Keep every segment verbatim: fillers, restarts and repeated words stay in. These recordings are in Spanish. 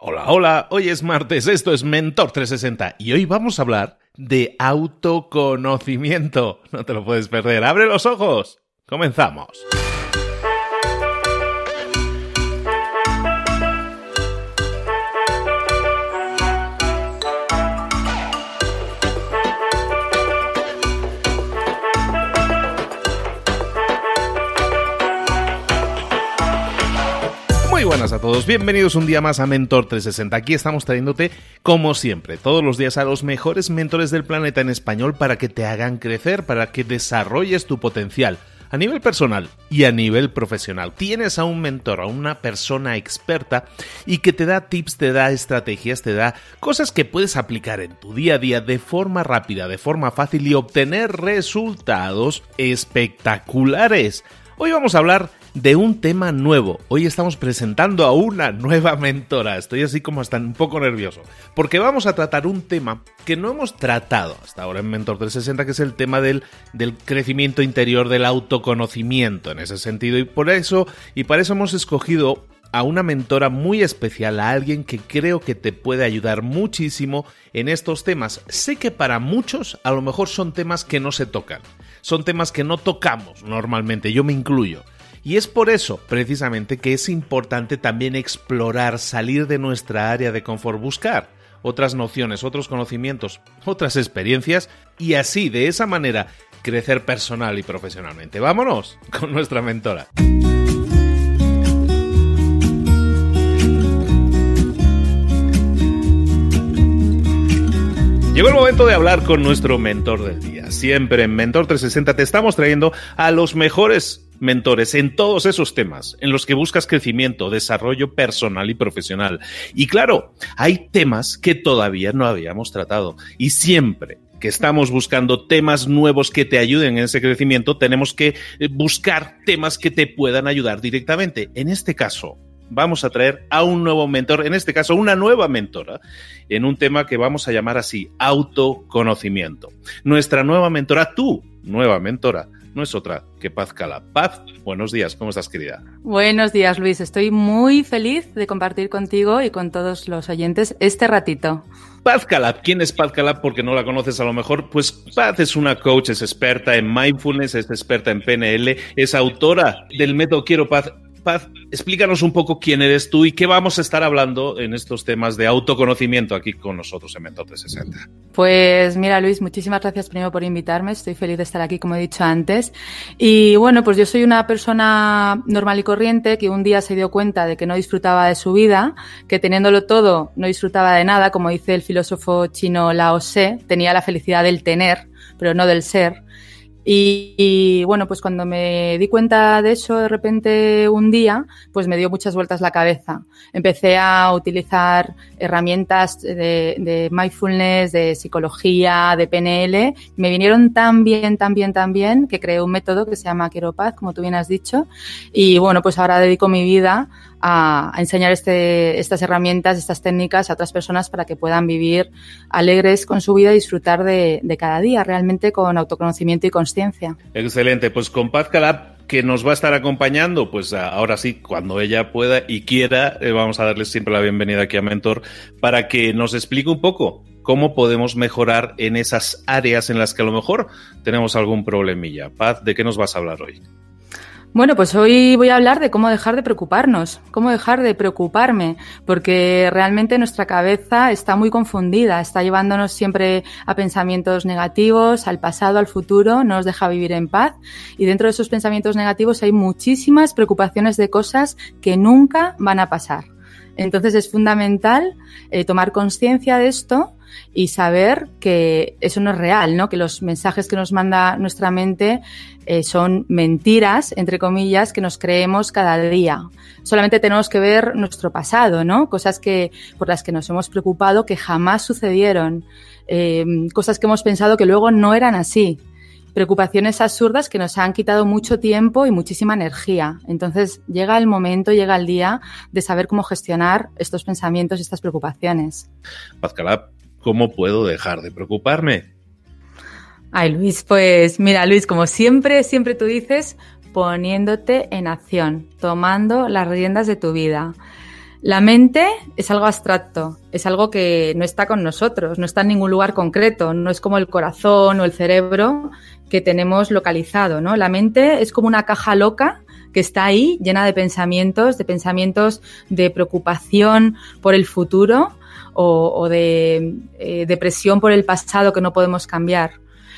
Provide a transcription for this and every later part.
Hola, hola, hoy es martes, esto es Mentor trescientos sesenta y hoy vamos a hablar de autoconocimiento. No te lo puedes perder, ¡abre los ojos! ¡Comenzamos! Muy buenas a todos, bienvenidos un día más a Mentor trescientos sesenta. Aquí estamos trayéndote, como siempre, todos los días a los mejores mentores del planeta en español para que te hagan crecer, para que desarrolles tu potencial a nivel personal y a nivel profesional. Tienes a un mentor, a una persona experta y que te da tips, te da estrategias, te da cosas que puedes aplicar en tu día a día de forma rápida, de forma fácil y obtener resultados espectaculares. Hoy vamos a hablar de un tema nuevo. Hoy estamos presentando a una nueva mentora. Estoy así como hasta un poco nervioso, porque vamos a tratar un tema que no hemos tratado hasta ahora en Mentor trescientos sesenta, que es el tema del, del crecimiento interior, del autoconocimiento en ese sentido. Y por eso, y para eso hemos escogido a una mentora muy especial, a alguien que creo que te puede ayudar muchísimo en estos temas. Sé que para muchos a lo mejor son temas que no se tocan, son temas que no tocamos normalmente, yo me incluyo. Y es por eso, precisamente, que es importante también explorar, salir de nuestra área de confort, buscar otras nociones, otros conocimientos, otras experiencias y así, de esa manera, crecer personal y profesionalmente. ¡Vámonos con nuestra mentora! Llegó el momento de hablar con nuestro mentor del día. Siempre en Mentor trescientos sesenta te estamos trayendo a los mejores mentores en todos esos temas en los que buscas crecimiento, desarrollo personal y profesional. Y claro, hay temas que todavía no habíamos tratado. Y siempre que estamos buscando temas nuevos que te ayuden en ese crecimiento, tenemos que buscar temas que te puedan ayudar directamente. En este caso, vamos a traer a un nuevo mentor, en este caso una nueva mentora, en un tema que vamos a llamar así, autoconocimiento. Nuestra nueva mentora, tu nueva mentora, no es otra que Paz Calab. Paz, buenos días, ¿cómo estás, querida? Buenos días, Luis. Estoy muy feliz de compartir contigo y con todos los oyentes este ratito. Paz Calab, ¿quién es Paz Calab? Porque no la conoces a lo mejor. Pues Paz es una coach, es experta en mindfulness, es experta en P N L, es autora del método Quiero Paz. Paz, explícanos un poco quién eres tú y qué vamos a estar hablando en estos temas de autoconocimiento aquí con nosotros en Mentor trescientos sesenta. Pues mira, Luis, muchísimas gracias primero por invitarme. Estoy feliz de estar aquí, como he dicho antes. Y bueno, pues yo soy una persona normal y corriente que un día se dio cuenta de que no disfrutaba de su vida, que teniéndolo todo no disfrutaba de nada, como dice el filósofo chino Lao Tse, tenía la felicidad del tener, pero no del ser. Y, y bueno, pues cuando me di cuenta de eso de repente un día, pues me dio muchas vueltas la cabeza. Empecé a utilizar herramientas de, de mindfulness, de psicología, de P N L. Me vinieron tan bien, tan bien, tan bien que creé un método que se llama Quiero Paz, como tú bien has dicho. Y bueno, pues ahora dedico mi vida a, a enseñar este, estas herramientas, estas técnicas a otras personas para que puedan vivir alegres con su vida y disfrutar de, de cada día, realmente con autoconocimiento y consciencia. Excelente, pues con Paz Calab, que nos va a estar acompañando, pues ahora sí, cuando ella pueda y quiera, eh, vamos a darle siempre la bienvenida aquí a Mentor para que nos explique un poco cómo podemos mejorar en esas áreas en las que a lo mejor tenemos algún problemilla. Paz, ¿de qué nos vas a hablar hoy? Bueno, pues hoy voy a hablar de cómo dejar de preocuparnos, cómo dejar de preocuparme, porque realmente nuestra cabeza está muy confundida, está llevándonos siempre a pensamientos negativos, al pasado, al futuro, no nos deja vivir en paz y dentro de esos pensamientos negativos hay muchísimas preocupaciones de cosas que nunca van a pasar. Entonces es fundamental eh, tomar conciencia de esto y saber que eso no es real, ¿no? Que los mensajes que nos manda nuestra mente eh, son mentiras, entre comillas, que nos creemos cada día. Solamente tenemos que ver nuestro pasado, ¿no? Cosas que por las que nos hemos preocupado que jamás sucedieron, eh, cosas que hemos pensado que luego no eran así. Preocupaciones absurdas que nos han quitado mucho tiempo y muchísima energía. Entonces llega el momento, llega el día de saber cómo gestionar estos pensamientos y estas preocupaciones. Paz Calab, ¿cómo puedo dejar de preocuparme? Ay, Luis, pues mira, Luis, como siempre, siempre tú dices, poniéndote en acción, tomando las riendas de tu vida. La mente es algo abstracto, es algo que no está con nosotros, no está en ningún lugar concreto, no es como el corazón o el cerebro que tenemos localizado, ¿no? La mente es como una caja loca que está ahí llena de pensamientos, de pensamientos de preocupación por el futuro o, o de eh, depresión por el pasado que no podemos cambiar.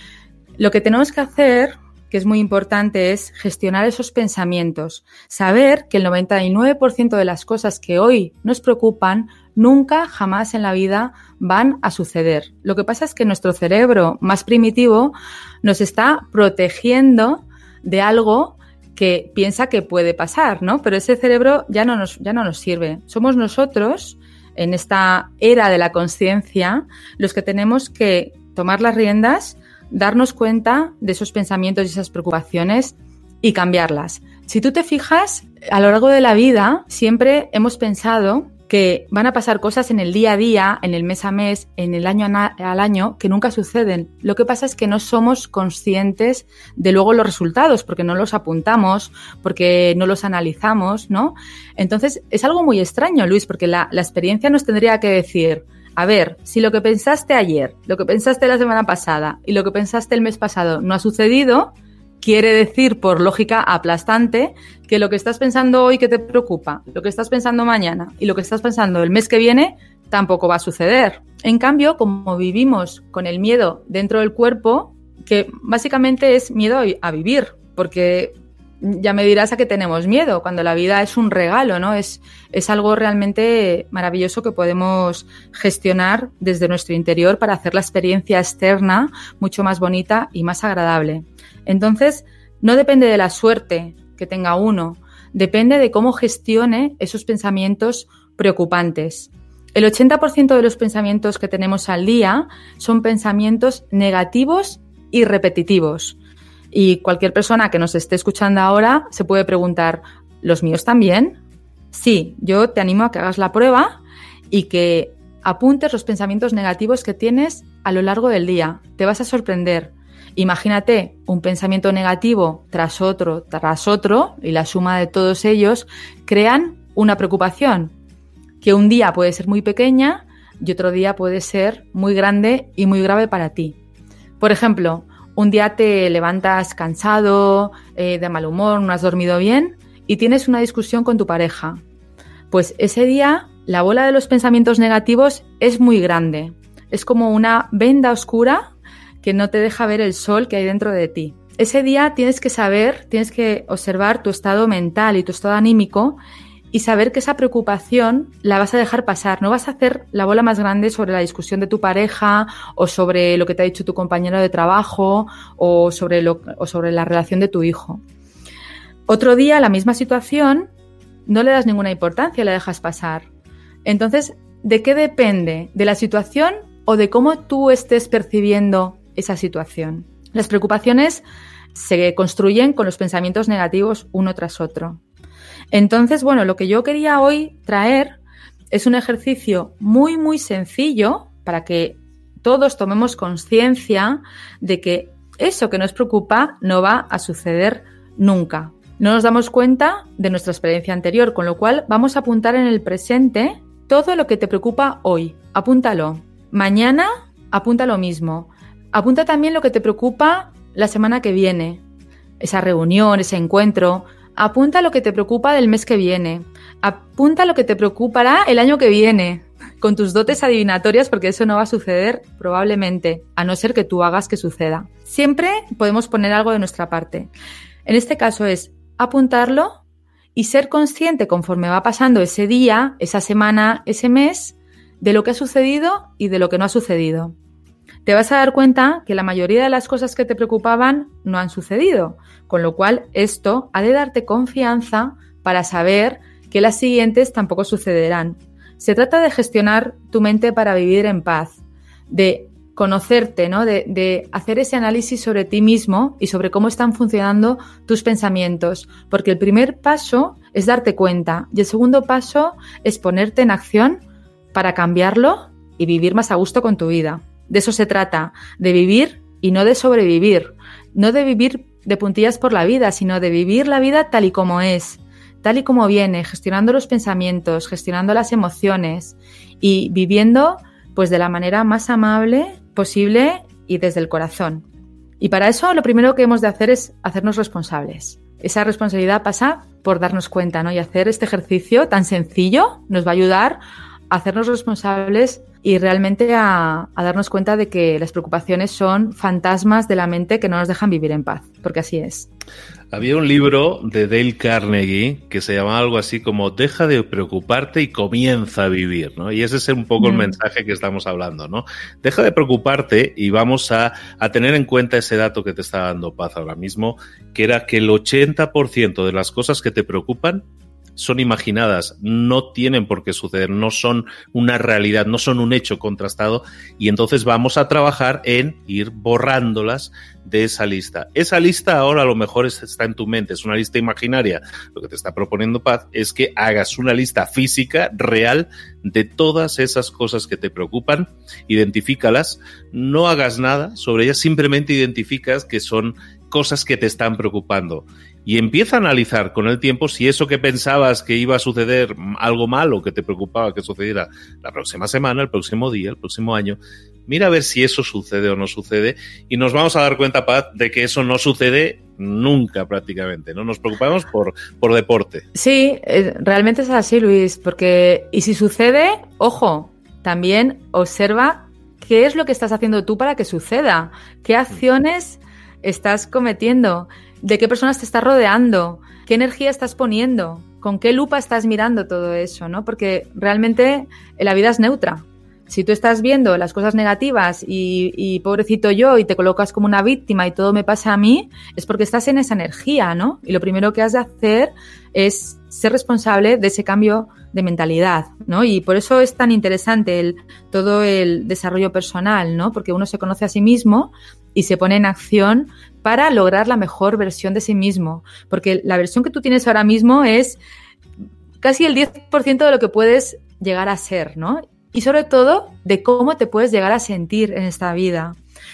Lo que tenemos que hacer, que es muy importante, es gestionar esos pensamientos. Saber que el noventa y nueve por ciento de las cosas que hoy nos preocupan nunca, jamás en la vida van a suceder. Lo que pasa es que nuestro cerebro más primitivo nos está protegiendo de algo que piensa que puede pasar, ¿no? Pero ese cerebro ya no nos, ya no nos sirve. Somos nosotros, en esta era de la consciencia, los que tenemos que tomar las riendas, darnos cuenta de esos pensamientos y esas preocupaciones y cambiarlas. Si tú te fijas, a lo largo de la vida siempre hemos pensado que van a pasar cosas en el día a día, en el mes a mes, en el año al año, que nunca suceden. Lo que pasa es que no somos conscientes de luego los resultados, porque no los apuntamos, porque no los analizamos, ¿no? Entonces, es algo muy extraño, Luis, porque la, la experiencia nos tendría que decir: a ver, si lo que pensaste ayer, lo que pensaste la semana pasada y lo que pensaste el mes pasado no ha sucedido, quiere decir, por lógica aplastante, que lo que estás pensando hoy que te preocupa, lo que estás pensando mañana y lo que estás pensando el mes que viene tampoco va a suceder. En cambio, como vivimos con el miedo dentro del cuerpo, que básicamente es miedo a vivir, porque ya me dirás a qué tenemos miedo, cuando la vida es un regalo, ¿no? Es, es algo realmente maravilloso que podemos gestionar desde nuestro interior para hacer la experiencia externa mucho más bonita y más agradable. Entonces, no depende de la suerte que tenga uno, depende de cómo gestione esos pensamientos preocupantes. El ochenta por ciento de los pensamientos que tenemos al día son pensamientos negativos y repetitivos. Y cualquier persona que nos esté escuchando ahora se puede preguntar: ¿los míos también? Sí, yo te animo a que hagas la prueba y que apuntes los pensamientos negativos que tienes a lo largo del día. Te vas a sorprender. Imagínate un pensamiento negativo tras otro, tras otro, y la suma de todos ellos crean una preocupación que un día puede ser muy pequeña y otro día puede ser muy grande y muy grave para ti. Por ejemplo, un día te levantas cansado, eh, de mal humor, no has dormido bien y tienes una discusión con tu pareja. Pues ese día la bola de los pensamientos negativos es muy grande. Es como una venda oscura que no te deja ver el sol que hay dentro de ti. Ese día tienes que saber, tienes que observar tu estado mental y tu estado anímico y saber que esa preocupación la vas a dejar pasar. No vas a hacer la bola más grande sobre la discusión de tu pareja o sobre lo que te ha dicho tu compañero de trabajo o sobre, lo, o sobre la relación de tu hijo. Otro día, la misma situación, no le das ninguna importancia, la dejas pasar. Entonces, ¿de qué depende? ¿De la situación o de cómo tú estés percibiendo esa situación? Las preocupaciones se construyen con los pensamientos negativos uno tras otro. Entonces, bueno, lo que yo quería hoy traer es un ejercicio muy, muy sencillo para que todos tomemos conciencia de que eso que nos preocupa no va a suceder nunca. No nos damos cuenta de nuestra experiencia anterior, con lo cual vamos a apuntar en el presente todo lo que te preocupa hoy. Apúntalo. Mañana apunta lo mismo. Apunta también lo que te preocupa la semana que viene. Esa reunión, ese encuentro. Apunta lo que te preocupa del mes que viene. Apunta lo que te preocupará el año que viene, con tus dotes adivinatorias, porque eso no va a suceder probablemente, a no ser que tú hagas que suceda. Siempre podemos poner algo de nuestra parte. En este caso es apuntarlo y ser consciente conforme va pasando ese día, esa semana, ese mes, de lo que ha sucedido y de lo que no ha sucedido. Te vas a dar cuenta que la mayoría de las cosas que te preocupaban no han sucedido, con lo cual esto ha de darte confianza para saber que las siguientes tampoco sucederán. Se trata de gestionar tu mente para vivir en paz, de conocerte, ¿no? De, de hacer ese análisis sobre ti mismo y sobre cómo están funcionando tus pensamientos, porque el primer paso es darte cuenta y el segundo paso es ponerte en acción para cambiarlo y vivir más a gusto con tu vida. De eso se trata, de vivir y no de sobrevivir, no de vivir de puntillas por la vida, sino de vivir la vida tal y como es, tal y como viene, gestionando los pensamientos, gestionando las emociones y viviendo pues de la manera más amable posible y desde el corazón. Y para eso lo primero que hemos de hacer es hacernos responsables. Esa responsabilidad pasa por darnos cuenta, ¿no? Y hacer este ejercicio tan sencillo nos va a ayudar a hacernos responsables y realmente a, a darnos cuenta de que las preocupaciones son fantasmas de la mente que no nos dejan vivir en paz, porque así es. Había un libro de Dale Carnegie que se llamaba algo así como Deja de preocuparte y comienza a vivir, ¿no? Y ese es un poco mm. el mensaje que estamos hablando, ¿no? Deja de preocuparte y vamos a, a tener en cuenta ese dato que te está dando Paz ahora mismo, que era que el ochenta por ciento de las cosas que te preocupan son imaginadas, no tienen por qué suceder, no son una realidad, no son un hecho contrastado, y entonces vamos a trabajar en ir borrándolas de esa lista. Esa lista ahora a lo mejor está en tu mente, es una lista imaginaria. Lo que te está proponiendo Paz es que hagas una lista física, real, de todas esas cosas que te preocupan, identifícalas, no hagas nada sobre ellas, simplemente identificas que son cosas que te están preocupando. Y empieza a analizar con el tiempo si eso que pensabas que iba a suceder, algo malo que te preocupaba que sucediera la próxima semana, el próximo día, el próximo año, mira a ver si eso sucede o no sucede y nos vamos a dar cuenta, Paz, de que eso no sucede nunca prácticamente, ¿no? Nos preocupamos por, por deporte. Sí, realmente es así, Luis, porque y si sucede, ojo, también observa qué es lo que estás haciendo tú para que suceda, qué acciones estás cometiendo, de qué personas te estás rodeando, qué energía estás poniendo, con qué lupa estás mirando todo eso, ¿no? Porque realmente la vida es neutra. Si tú estás viendo las cosas negativas y, y pobrecito yo y te colocas como una víctima y todo me pasa a mí, es porque estás en esa energía, ¿no? Y lo primero que has de hacer es ser responsable de ese cambio de mentalidad, ¿no? Y por eso es tan interesante el, todo el desarrollo personal, ¿no? Porque uno se conoce a sí mismo y se pone en acción para lograr la mejor versión de sí mismo. Porque la versión que tú tienes ahora mismo es casi el diez por ciento de lo que puedes llegar a ser, ¿no? Y sobre todo de cómo te puedes llegar a sentir en esta vida.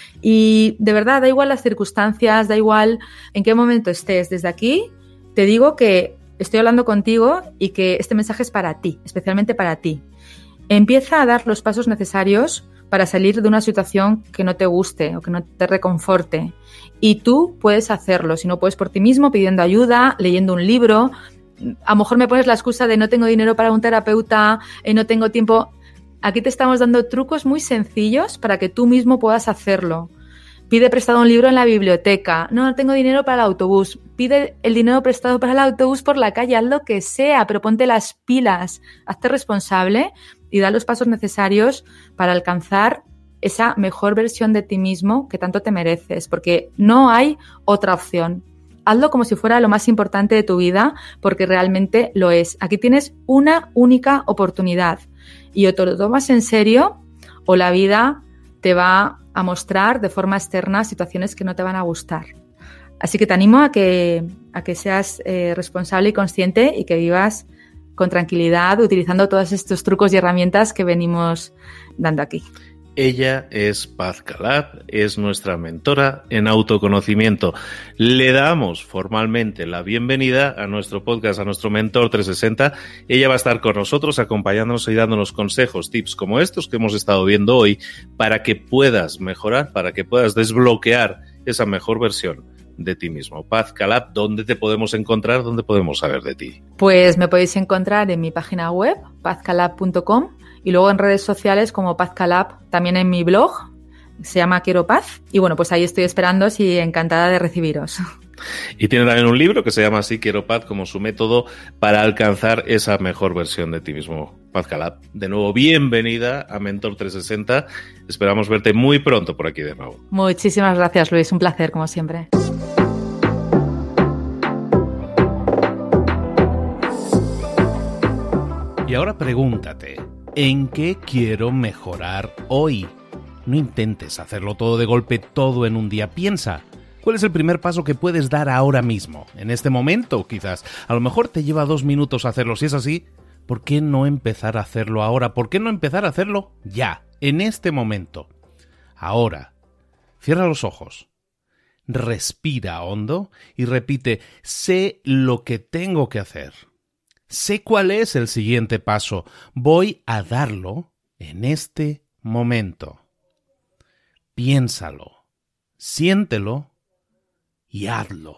Y de verdad, da igual las circunstancias, da igual en qué momento estés. Desde aquí te digo que estoy hablando contigo y que este mensaje es para ti, especialmente para ti. Empieza a dar los pasos necesarios para salir de una situación que no te guste o que no te reconforte. Y tú puedes hacerlo, si no puedes por ti mismo, pidiendo ayuda, leyendo un libro. A lo mejor me pones la excusa de no tengo dinero para un terapeuta, eh, no tengo tiempo. Aquí te estamos dando trucos muy sencillos para que tú mismo puedas hacerlo. Pide prestado un libro en la biblioteca. No, no tengo dinero para el autobús. Pide el dinero prestado para el autobús por la calle. Haz lo que sea, pero ponte las pilas. Hazte responsable y da los pasos necesarios para alcanzar esa mejor versión de ti mismo que tanto te mereces, porque no hay otra opción. Hazlo como si fuera lo más importante de tu vida, porque realmente lo es. Aquí tienes una única oportunidad y o te lo tomas en serio o la vida te va a mostrar de forma externa situaciones que no te van a gustar. Así que te animo a que, a que seas eh, responsable y consciente y que vivas con tranquilidad utilizando todos estos trucos y herramientas que venimos dando aquí. Ella es Paz Calab, es nuestra mentora en autoconocimiento. Le damos formalmente la bienvenida a nuestro podcast, a nuestro Mentor trescientos sesenta. Ella va a estar con nosotros, acompañándonos y dándonos consejos, tips como estos que hemos estado viendo hoy, para que puedas mejorar, para que puedas desbloquear esa mejor versión de ti mismo. Paz Calab, ¿dónde te podemos encontrar? ¿Dónde podemos saber de ti? Pues me podéis encontrar en mi página web, paz calab punto com, y luego en redes sociales como Paz Calab, también en mi blog, se llama Quiero Paz, y bueno, pues ahí estoy esperándoos y encantada de recibiros. Y tiene también un libro que se llama así, Quiero Paz, como su método para alcanzar esa mejor versión de ti mismo. Paz Calab, de nuevo, bienvenida a Mentor trescientos sesenta. Esperamos verte muy pronto por aquí de nuevo. Muchísimas gracias, Luis. Un placer, como siempre. Y ahora pregúntate, ¿en qué quiero mejorar hoy? No intentes hacerlo todo de golpe, todo en un día. Piensa, ¿cuál es el primer paso que puedes dar ahora mismo? En este momento, quizás. A lo mejor te lleva dos minutos hacerlo. Si es así, ¿por qué no empezar a hacerlo ahora? ¿Por qué no empezar a hacerlo ya, en este momento? Ahora, cierra los ojos, respira hondo y repite, sé lo que tengo que hacer. Sé cuál es el siguiente paso. Voy a darlo en este momento. Piénsalo, siéntelo y hazlo.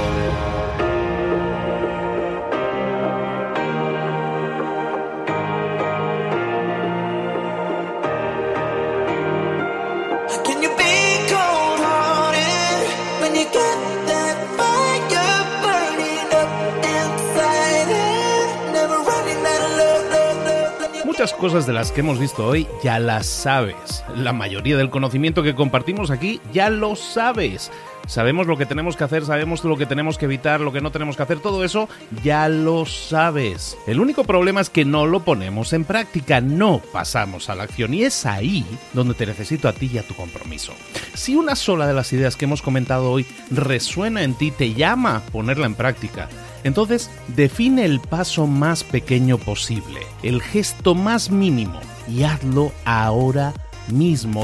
Muchas cosas de las que hemos visto hoy ya las sabes. La mayoría del conocimiento que compartimos aquí ya lo sabes. Sabemos lo que tenemos que hacer, sabemos lo que tenemos que evitar, lo que no tenemos que hacer, todo eso ya lo sabes. El único problema es que no lo ponemos en práctica, no pasamos a la acción, y es ahí donde te necesito a ti y a tu compromiso. Si una sola de las ideas que hemos comentado hoy resuena en ti, te llama a ponerla en práctica, entonces define el paso más pequeño posible, el gesto más mínimo, y hazlo ahora mismo.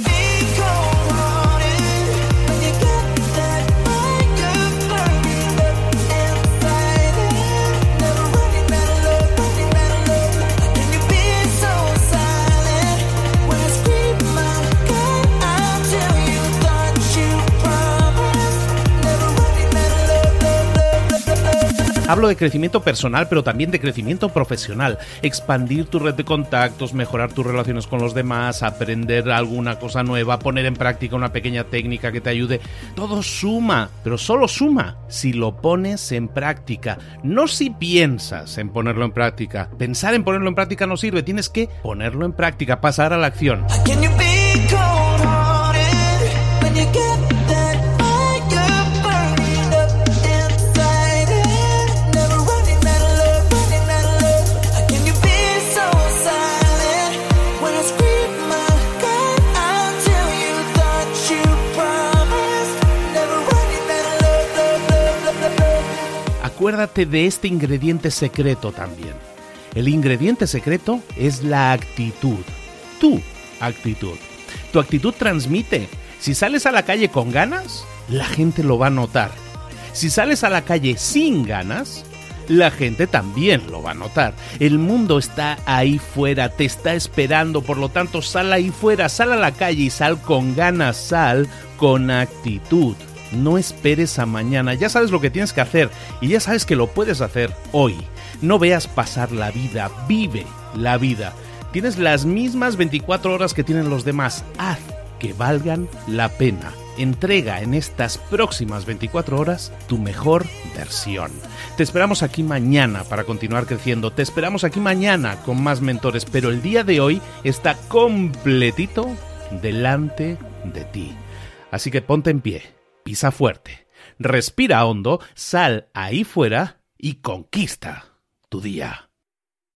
Hablo de crecimiento personal, pero también de crecimiento profesional. Expandir tu red de contactos, mejorar tus relaciones con los demás, aprender alguna cosa nueva, poner en práctica una pequeña técnica que te ayude. Todo suma, pero solo suma si lo pones en práctica. No si piensas en ponerlo en práctica. Pensar en ponerlo en práctica no sirve. Tienes que ponerlo en práctica, pasar a la acción. Acuérdate de este ingrediente secreto también. El ingrediente secreto es la actitud. Tu actitud. Tu actitud transmite. Si sales a la calle con ganas, la gente lo va a notar. Si sales a la calle sin ganas, la gente también lo va a notar. El mundo está ahí fuera, te está esperando, por lo tanto sal ahí fuera, sal a la calle y sal con ganas, sal con actitud. No esperes a mañana, ya sabes lo que tienes que hacer y ya sabes que lo puedes hacer hoy. No veas pasar la vida, vive la vida. Tienes las mismas veinticuatro horas que tienen los demás, haz que valgan la pena. Entrega en estas próximas veinticuatro horas tu mejor versión. Te esperamos aquí mañana para continuar creciendo, te esperamos aquí mañana con más mentores, pero el día de hoy está completito delante de ti. Así que ponte en pie. Pisa fuerte, respira hondo, sal ahí fuera y conquista tu día.